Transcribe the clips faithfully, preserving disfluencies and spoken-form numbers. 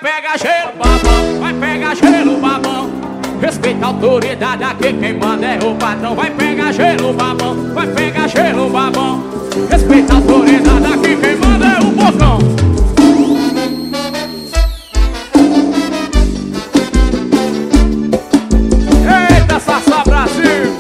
pegar gelo, babão, vai pegar gelo, babão. Respeita a autoridade, aqui quem manda é o patrão. Vai pegar gelo, babão, vai pegar gelo, babão. Respeita a autoridade, aqui quem manda é o bocão. Eita, Sassá Brasil!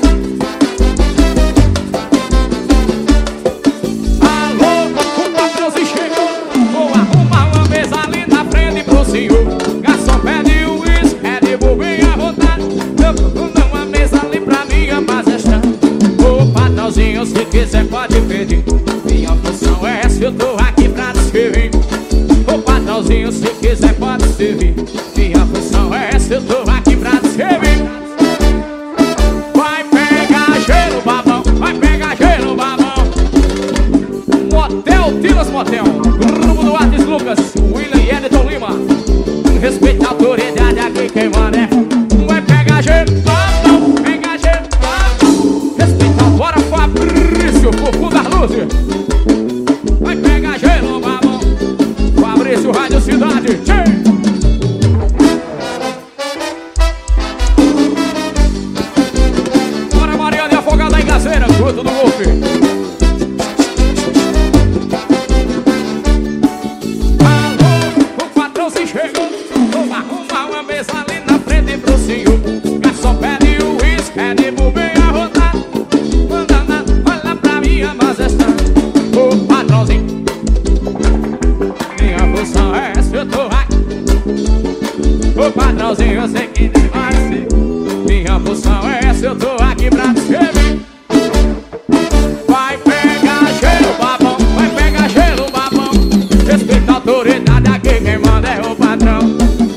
Alô, o patrãozinho chegou. Vou arrumar uma mesa ali na frente pro senhor. Garçom pede o uísque, é de bobinha à vontade. Eu vou dar uma mesa ali pra minha majestã. Ô patrãozinho, se quiser pode pedir. Minha função é essa, eu tô aqui pra te servir. Ô patrãozinho, se quiser pode servir. Minha função é essa, eu tô aqui pra te servir. Vai pegar gelo, babão, vai pegar gelo, babão. Motel Tilas Motel, grupo do Artes Lucas, William e Edson Lima. Respeita a autoridade, aqui quem manda é. Vai pegar gelo, babão, pega gelo, babão. Respeita, bora Fabrício, Fufu das Luzes. Vai pegar gelo, babão. Fabrício, Rádio Cidade, tchê. Bora Mariana e Afogada em Gazeira, Guto do Golfe. Chegou, vou arrumar uma mesa ali na frente pro senhor. Garçom pede o uísque, é de bobinha à vontade. Manda nada, olha pra minha majestade. Ô patrãozinho, minha função é essa, eu tô aqui. Ô patrãozinho, eu sei que nem vai ser. Minha função é essa, eu tô aqui pra te servir. Vai pegar gelo, babão, vai pegar gelo, babão. Respeita a autoridade, aqui quem manda é o patrão.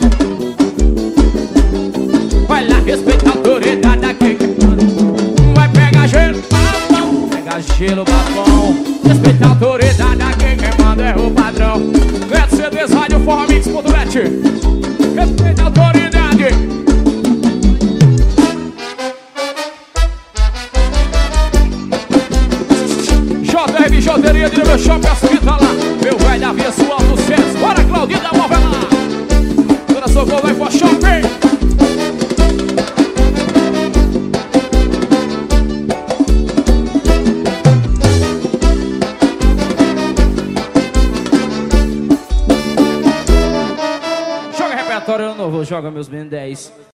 Vai lá, respeita a autoridade, aqui quem manda. Vai pegar gelo, babão, pega gelo, babão. Respeita a autoridade, aqui quem manda é o patrão. Neto C Ds, rádio forró mix ponto net. Respeita a autoridade. J R Bijoteria de meu shopping, a suíta lá. Meu velho avesso alto César. Bora, Claudinho da Novela. Dona Socorro vai pro shopping. Joga repertório novo, joga meus Ben dez.